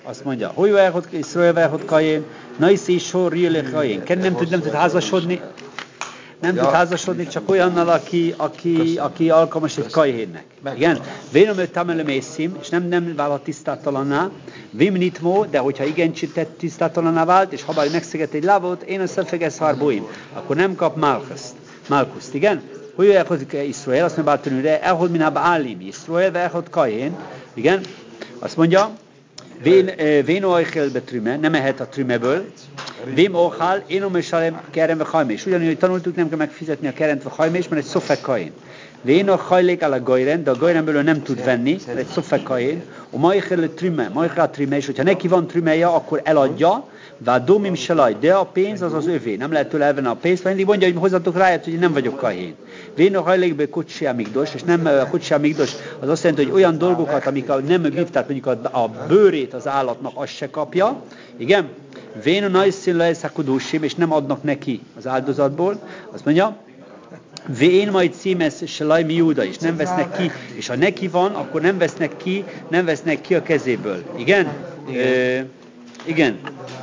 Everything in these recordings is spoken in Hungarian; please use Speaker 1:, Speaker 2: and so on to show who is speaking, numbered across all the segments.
Speaker 1: Azt mondja, hogy elhod Iszrael elhod Kain, naiszi sor jöle Kain. Nem tud házasodni. Nem tud házasodni csak olyannal, aki alkalmas egy Kainnek. Igen? Vénom őt tamelem észim, és nem válhat tisztátalanná. Vim nitmó, de hogyha igen tisztátalanná vált, és habár megszegett egy lávot, én a szefegesz harbóim, akkor nem kap Malkuszt. Igen? Hogy elhozik Iszrael, azt mondja Báltanőre, elhod minába állim Iszrael, elhod Kain. Igen? Azt mondja, Vén oichel trüme, nem ehet a trümeből. Vém ochál, én omesalem kerem ve hajmés. Ugyanúgy, hogy tanultuk, nem kell megfizetni a kerent ve hajmés, mert egy szofek Kain. Vén a hajlék áll a gajren, de a gajrenből nem tud venni, mert egy szofek Kain. A maichel trüme, maichel trüme, és hogyha neki van trümeje, akkor eladja, Vádomim selaj, de a pénz az az övé. Nem lehet tőle elvenni a pénzt, mert mindig mondja, hogy hozzatok ráját, hogy nem vagyok Kahén. Vén a hajlékből kocsi amigdos, és nem a kocsi amigdos, az azt jelenti, hogy olyan dolgokat, amik nem gif, tehát mondjuk a bőrét az állatnak, azt se kapja. Igen? Vén a najszín lejszakudósim, és nem adnak neki az áldozatból. Azt mondja, Vén majd címesz selaj mi Júda, és nem vesznek ki, és ha neki van, akkor nem vesznek ki a kezéből. Igen? Igen.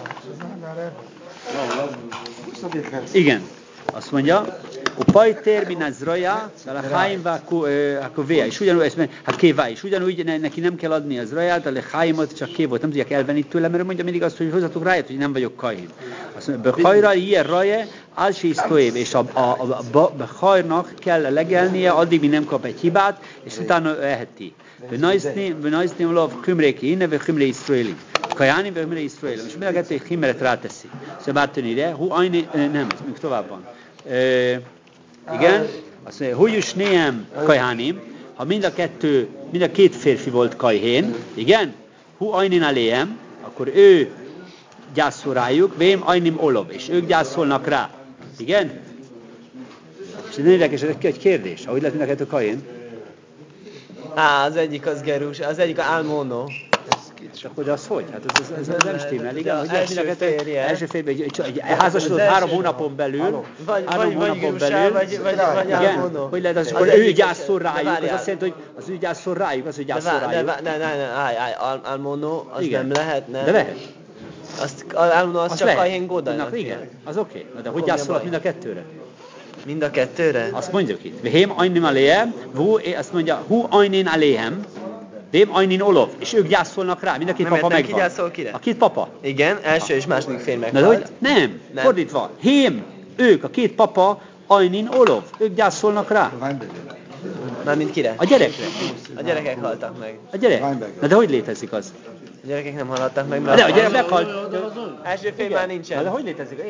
Speaker 1: Igen. Azt mondja, a pajtér minaz raja, a háim vákovéja, és ugyanúgy neki nem kell adni az raját, a leháimot csak kévot, nem tudják elvenni tőle, mert mondja mindig azt, hogy hozzatok ráját, hogy nem vagyok Kain. Azt mondja, behajra ilyen raja, álsi isztoév, és a behajrnak kell legelnie, addig, míg nem kap egy hibát, és utána eheti. Benajzni olav kümréki, inne ve kümré iszraeli. Kajáni ve kümré iszraeli. És mind a kettő egy himeret ráteszi. Szóval bártönére, nem, ez még tovább van. Igen, azt mondja, hogy is néhem kajhánim, ha mind a két férfi volt kajhén, igen, hu ajnin aléhem, akkor ő gyászol rájuk, vém ajnim olov, és ők gyászolnak rá. Igen? És ez érdekes, ez egy kérdés, ahogy lett mind a kettő kajhén.
Speaker 2: Az egyik az Gerus, az egyik Almono.
Speaker 1: Csak hogy az hogy? Hát ez nem stimmel, igen? Hogy első férjben egy házasodott 3 hónapon belül,
Speaker 2: vagy Almono.
Speaker 1: Hogy lehet az, hogy ő gyászol rájuk, az azt jelenti, hogy az ő gyászol rájuk, az ő gyászol rájuk.
Speaker 2: Almono, az nem lehet, nem?
Speaker 1: De lehet.
Speaker 2: Almono az csak Kahén Godajnak.
Speaker 1: Igen, az oké. De hogy gyászolnak mind a kettőre?
Speaker 2: Mind a kettőre?
Speaker 1: Azt mondjuk itt. Vém ajnim aléhem, azt mondja, hu ajnin aléhem, vém ajnin olov, és ők gyászolnak rá, mind a két papa megvan.
Speaker 2: Ki gyászol kire?
Speaker 1: A két papa.
Speaker 2: Igen, első és második fél meghalt.
Speaker 1: Nem, fordítva. Hém, ők, a két papa, ajnin olov, ők gyászolnak rá.
Speaker 2: Mármint kire?
Speaker 1: A gyerekre.
Speaker 2: A gyerekek haltak meg.
Speaker 1: A gyerek? Na de hogy létezik az?
Speaker 2: A gyerekek nem haltak meg,
Speaker 1: mert... De a gyerek meghalt.
Speaker 2: Első fél már nincsen.
Speaker 1: De hogy létezik?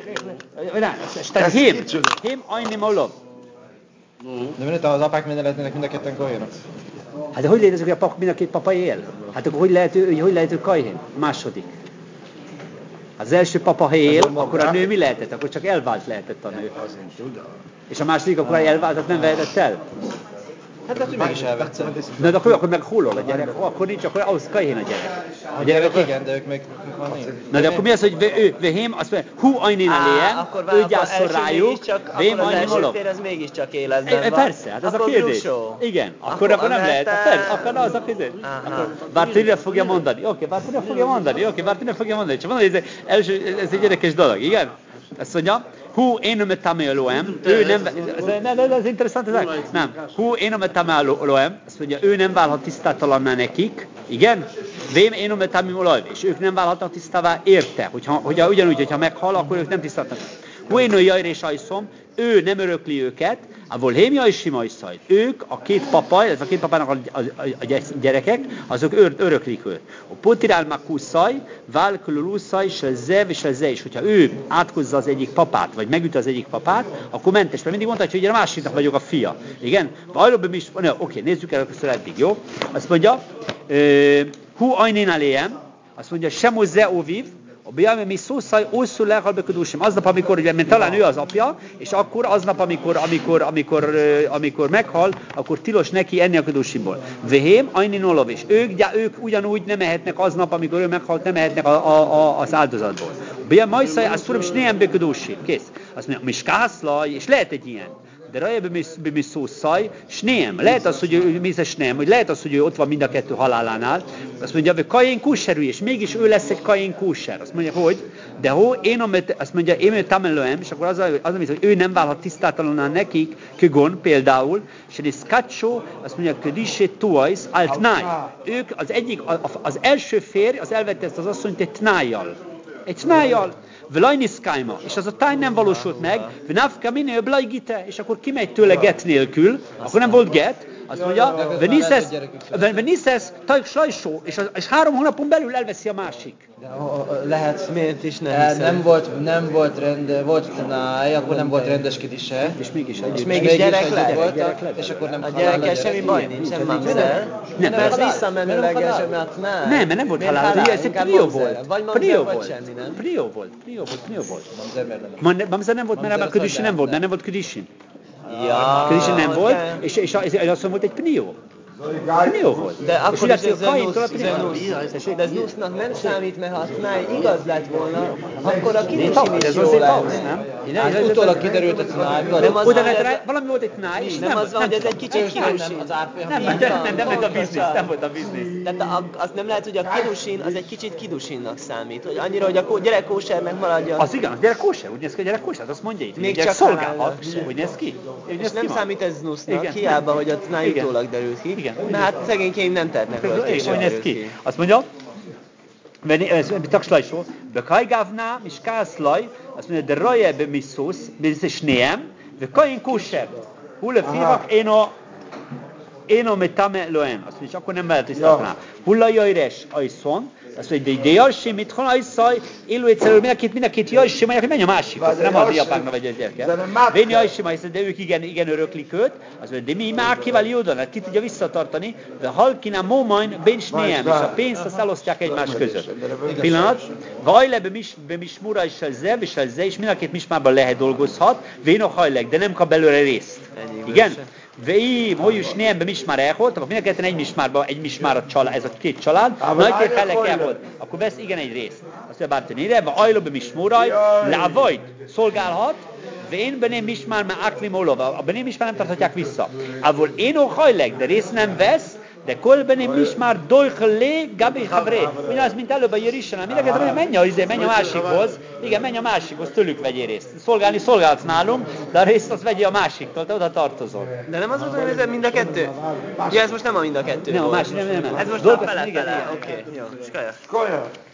Speaker 1: Hém ajnin olov.
Speaker 3: De miért az apák minden lehetnének mind a ketten Kahénok?
Speaker 1: Hát de hogy létezik, hogy mind a két papa él? Hát akkor hogy lehet ő Kain? Második. Az első papa, ha él, akkor a nő mi lehetett? Akkor csak elvált lehetett a nő. És a második akkor elváltat nem vehetett el?
Speaker 3: Hát lehet, hogy meg is elvette.
Speaker 1: De akkor meg hol a gyerek? Akkor nincs, akkor ahhoz Kain a gyerek.
Speaker 3: A gyerek igen, de ők meg van nincs.
Speaker 1: Na de akkor mi az, hogy vehém, azt mondja, hu ajnin aléhem, ő gyászol rájuk, vehém ajnin olov.
Speaker 2: Akkor az első mégis életben van.
Speaker 1: Persze, hát az a kérdés. Igen, akkor nem lehet. Akkor az a kérdés. Bártőre fogja mondani. Oké, Bártőre fogja mondani. Csak mondani, ez egy érdekes dolog, igen? Azt mondja, hu én nem tamelóem, ő nem, ez interessant, nem, hu én nem tamelóem, azt mondja, ő nem válhat tisztátalanná nekik, igen, vém én nem tamelóem, és ők nem válhatnak tisztává érte, hogyha ugyanúgy, hogyha meghal, akkor ők nem tisztátalanná. Hu én jajré sajszom, ő nem örökli őket, avol hémja és simajszaj. Ők, a két papa, ez a két papának a gyerekek, azok öröklik őt. A potirál makuszaj, válkululuszaj, se zev és se ze. És hogyha ő átkozza az egyik papát, vagy megüt az egyik papát, akkor mentes. Mert mindig mondta, hogy a másiknak vagyok a fia. Igen? Oké, nézzük el először eddig, jó? Azt mondja, hu ajnén aléhem, azt mondja, semo ze oviv, a biame mi szószaj, osszul lehalbeködúsim. Aznap, amikor, ugye, mert talán ő az apja, és akkor aznap, amikor meghal, akkor tilos neki enni a ködúsimból. Vehém, ajnin olov, és ők ugyanúgy nem ehetnek aznap, amikor ő meghalt, nem ehetnek az áldozatból. Biame majszaj, azt tudom, és néhem beködúsim. Kész. Azt mondja, miskászlaj, és lehet egy ilyen. de rajebb mi szó szaj, snéem. Lehet az, hogy ő mézes nem, hogy lehet az, hogy ő ott van mind a kettő halálánál. Azt mondja, hogy Kain kúserű, és mégis ő lesz egy Kain kúser. Azt mondja, hogy, de azt mondja, én tamelőem, és akkor az, hogy ő nem válhat tisztátalanná nekik, kögon például, és ez kacsó, azt mondja, ködisé tuajsz, altnáj. Ők az első férj, az elvette ezt az asszonyt egy tnájjal. Egy tnájjal. Vlajniszkájma, és az a táj nem valósult meg, vnafka minél blajgite, és akkor kimegy tőle get nélkül, akkor nem volt get, azt mondja, veniszesz, tajk sajsó, és 3 hónapon belül elveszi a másik.
Speaker 2: Lehet, miért is nem
Speaker 3: Nem volt rend, volt tanáj, akkor nem volt rendeskedése.
Speaker 1: És mégis
Speaker 2: gyerek lett.
Speaker 3: És akkor nem
Speaker 2: a gyerekkel semmi baj nincs, nem mamzer. Nem, mert visszamenőleges, mert
Speaker 1: nem, mert nem volt halál, ez egy prió volt.
Speaker 2: Vagy mamzer, vagy semmi, nem?
Speaker 1: Prió volt. Mamzer nem volt, mert a Ködüsin nem volt, nem volt Ködüsin.
Speaker 2: Ja,
Speaker 1: Ködüsin nem volt, és azt volt egy prió. Prió volt.
Speaker 2: De akkor is ez Nusznak nem számít, mert ha a Tnáj igaz lett volna, akkor a Kidusin is jó lesz.
Speaker 3: Hát utólag kiderült a Tnájban.
Speaker 1: Valami volt egy Tnáj, és
Speaker 2: nem az van, hogy ez egy kicsit Kidusin.
Speaker 1: Nem volt a biznisz.
Speaker 2: Tehát azt nem lehet, hogy a Kidusin az egy kicsit Kidusinnak számít. Hogy annyira, hogy a gyerek kósernek maradja.
Speaker 1: Az igen, a gyerek kóser, úgy néz ki, hogy a gyerek kóser, azt mondja itt.
Speaker 2: Még csak
Speaker 1: szolgálhat, úgy néz ki.
Speaker 2: És nem számít ez Nusznak, hiába, hogy a Tnáj utólag derült ki. Na hát szegényként nem tehetnek róla, hogy
Speaker 1: néz ki. Azt mondja, takstlajsó, bekajgávná, és kászlaj, azt mondja, de rajebb mi szósz, biztos nem, de kain kóser. Hulle fívak, én metame loen. Azt mondja, akkor nem lehet tisztálni. Hulla jajres, ajszon, azt mondja, de jajsim, mit hol ajszaj, élő egyszerűen mind a két jajsim, mondják, hogy menj a másikhoz. Nem a diapáknak vagy egy gyereket. Vén jajsim, de ők igen öröklik őt. Azt mondja, de mi már kivel jódan, hát ki tudja visszatartani, de halkina mómajn, bénsnéjem, és a pénzt azt elosztják egymás között. Pillanat, vajle be mismura is a zev, és mind a két mismárban lehet dolgozhat, vén a hajleg, de nem kap belőle részt. Igen? Veim, hogy is nem mismár elholt, akkor mind a ketten egy mismár a család, ez a két család, nagy két felek elholt, akkor vesz igen egy részt. Azt mondja, bártönére, vagy ajlóbe mismóraj, lávajt, szolgálhat, vén benem mismár, mert aklim olova, a benem mismár nem tarthatják vissza. Avol én hajleg, de részt nem vesz, de kolbenem mismár dojhlé gabi havré. Ugyanaz, mint előbb a Jerishánál. Mindenket menj a másikhoz. Igen, menj a másikhoz, tőlük vegyél részt. Szolgálsz nálunk, de a részt azt vegyél a másiktól, te oda tartozol.
Speaker 2: De nem az volt, hogy ez mind a kettő? Ja, ez most nem a mind a kettő.
Speaker 1: Nem, a másik nem.
Speaker 2: Ez most a fele. Oké, jó. Skaja.